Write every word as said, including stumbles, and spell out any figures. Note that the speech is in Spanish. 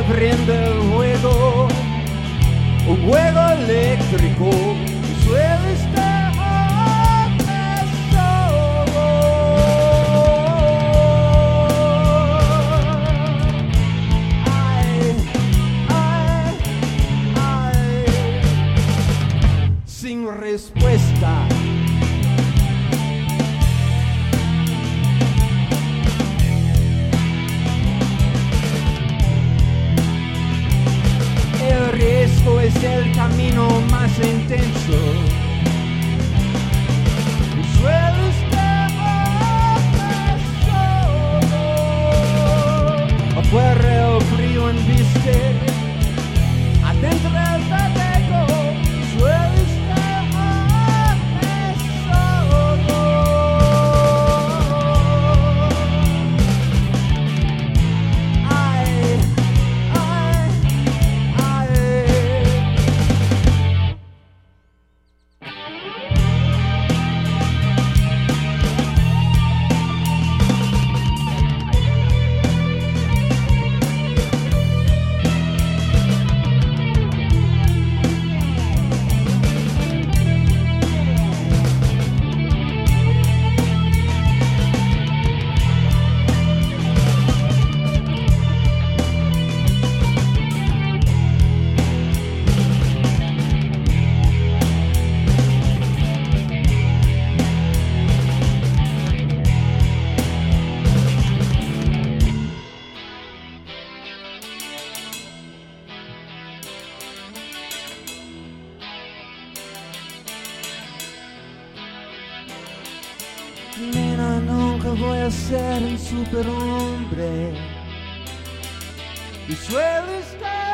prende el juego, un juego eléctrico, y suele estar solo. Ay, ay, ay, sin respuesta. El riesgo es el camino más intenso. Suelo estar solo. Afuera el frío embiste, adentro el patego. Suelo estar solo. Ay, ay. Nena, nunca voy a ser un superhombre y suelo estar